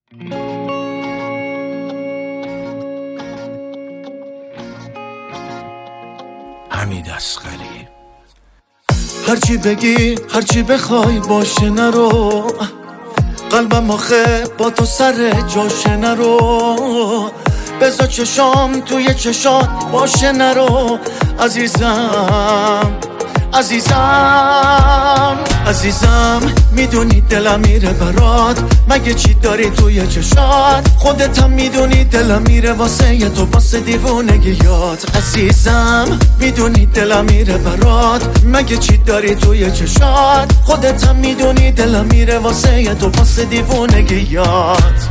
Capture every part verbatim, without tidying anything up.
حمید اصغری. هرچی بگی هرچی بخوای باشه نرو، قلبم آخه با تو سر جاشه نرو، بذار چشام توی چشات باشه نرو. عزیزم عزیزم عزیزم میدونی دلم میره برات، مگه چی داری توی چشات؟ خودت هم میدونی دلم میره واسه یه تو، واسه دیوونگیات. عزیزم میدونی دلم میره برات، مگه چی داری توی چشات؟ خودت هم میدونی دلم میره واسه یه تو، واسه دیوونگیات.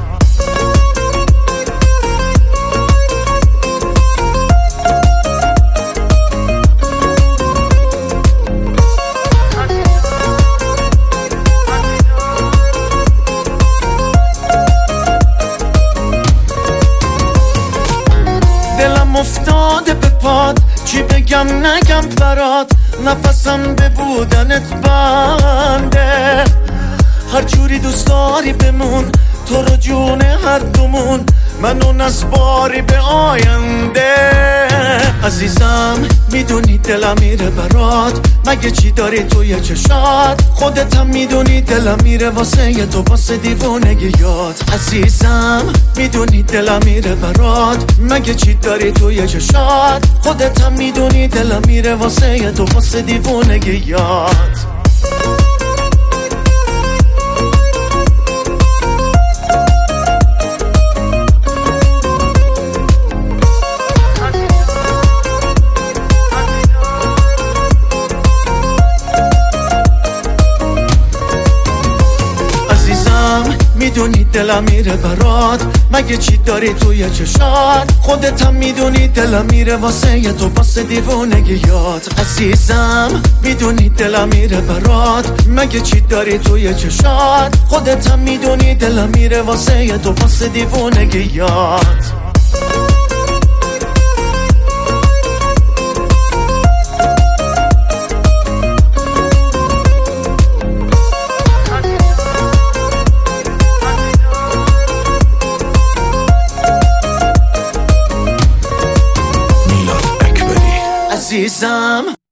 دلم افتاده به پات، چی بگم نگم برات، نفسم به بودنت بنده. هر جوری دوست داری بمون، تو رو جون هر دومون، منو نسپاری به آینده. عزیزم میدونی دلم میره برات، مگه چی داری توی چشات؟ خودت هم میدونی دلم میره واسه یه تو، واسه دیوونگیات. عزیزم میدونی دلم میره برات، مگه چی داری توی چشات؟ خودت هم میدونی دلم میره واسه یه تو، واسه دیوونگیات. میدونی دلم میره برات، مگه چی داری توی چشات؟ خودت هم میدونی دلم میره واسه یه تو، واسه دیوونگیات. عزیزم میدونی دلم میره برات، مگه چی داری توی چشات؟ خودت هم میدونی دلم میره واسه یه تو، واسه دیوونگیات. عزیزم